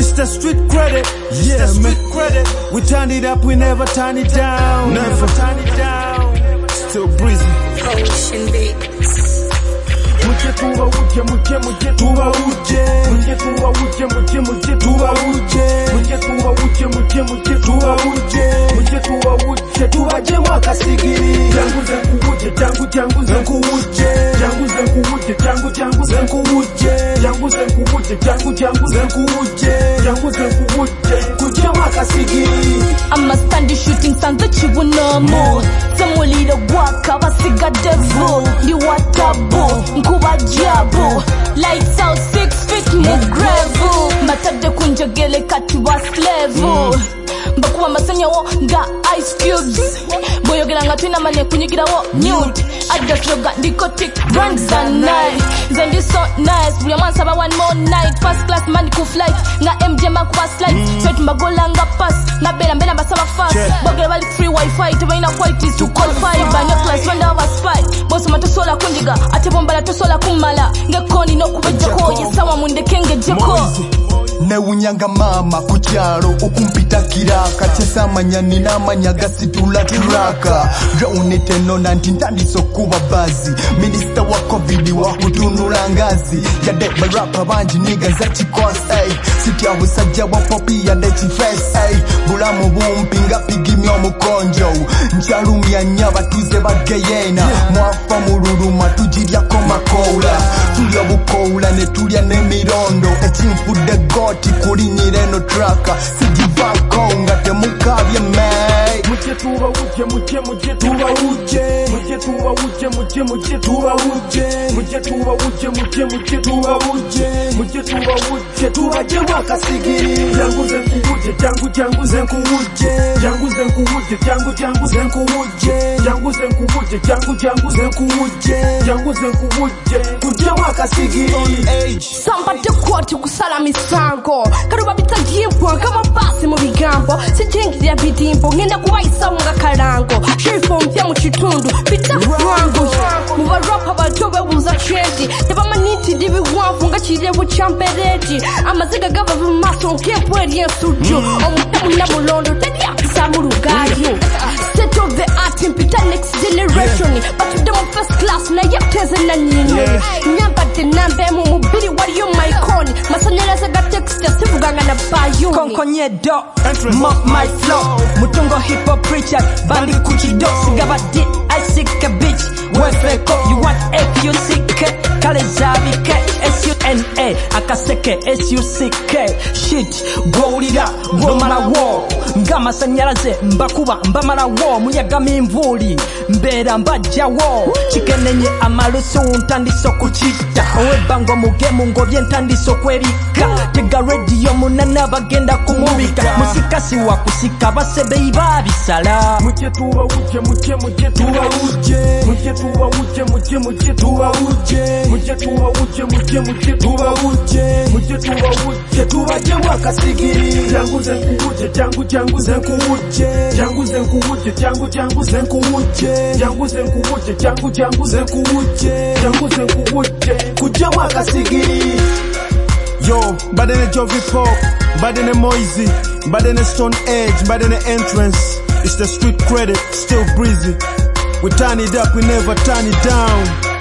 It's the street credit. Yeah, the street credit. We turn it up, we never turn it down. Never turn it down. Still breezy. Ocean Beats. Muje tuba uje, muje tuba uje. Muje tuba uje, muje tuba uje. Muje tuba uje, muje tuba uje. Muje tuba uje, tuba je mwaka sigiri. Jangu zenku uje, jangu zenku uje. Jangu zenku uje, jangu zenku uje. Jangu zenku uje, jangu zenku uje. Jangu zenku uje, kuje mwaka sigiri. I'm a standing shooting sound that you will know more. Some leader walk up, I see got devil. You what abo, nkuba jabo. Lights out 6 feet, move gravel. Matade kunjagele kati was level. Bakuwa masanya wo nga ice cubes. Boyogela nga twina manye kunyigira wo nude. Address yoga dicotic brands and night. Zendi so nice, buli man saba one more night. First class man ku flight, nga MJ man ku slide. Straight mbagola nga pass, nga bela mbela basaba fast. Bogela bali free wifi, tubaina qualities to call five. Banyo class wanda over spy. Boss mato sola kunjiga, ate bombala to sola kumala. Ngekoni no kubejako, yesawa munde kenge jeko. Newunyanga mama kucharo ukumpita kiraka chesa manyani na manyaga situla turaka Raunete no nantindandi sokuba bazi Minister wa COVID wa kutunula ngazi Yade barapa banji niga za chikos Siti ya usajia wa popi ya dechi face Bulamu bumpinga pigimi o mukonjo Nchalumi ya nyaba tuze bagayena Mwafa mururuma tujirya koma koula Tulia bukoula ne tulia ne mirondo Echimfu de god Tikuri nyireno traka Sijivako ngate mukavye mei Muje tuba uje, muje tuba uje. Muje tuba uje, muje tuba uje. Muje tuba uje, muje tuba uje. Muje tuba uje, tuba je mwaka sigiri. Jangu zenku uje, jangu zenku uje. Jangu zenku uje, jangu zenku uje. Jangu zenku uje, jangu zenku uje. Jangu zenku uje, kuje mwaka sigiri. Samba de kwati kusala misango Karuba bitagimpo kama basi mu bigambo Sijingi ya bidimpo ngenda kuwaisa unga karango Shifo mpya mu kitundu bita frango Mu barapa batobe buza trendi Teba maniti dibi wanfu nga kirebu champereti Amaziga gava bimaso nkempo eri studio Omutamu na mulondo tedi akisa mu rugayo State of the art impita next generation Batu demo first class na yapteze na nini Nyamba te nambe mu mubiri wariyo maikoni Masanyala saga text ya sivuganga na bayo Konkonye do, mop my flow Mutungo hip hop preacher, bandi kuchi do Sigaba dit, I sick a bitch Wefeko, you want F-U-C-K Kale zabike, S-U-N-A Akaseke, S-U-C-K Shit, gwolira, gwomala wo Ngama sanyalaze, mbakuba, mbamala wo Muyaga mimvuli, mbera mbaja wo Chikenenye amalusu, ntandiso kuchita Owebango mugemu ngobye ntandiso kwerika Tega radio munana bagenda kumubika Musikasi wa kusika basebe ibabisala Muje tuba uje, muje tuba uje. Muje tuba uje, muje tuba uje. Muje tuba uje, muje tuba uje. Muje tuba uje, tuba je mwaka sigiri. Jangu zenku uje, jangu zenku uje. Jangu zenku uje, jangu zenku uje. Jangu zenku uje, jangu zenku uje. Jangu zenku uje, kuje mwaka sigiri. Yo, badene Jovi Pop, badene Moisey, badene Stone Edge, badene Entrance. It's the street credit, still breezy. We turn it up, we never turn it down.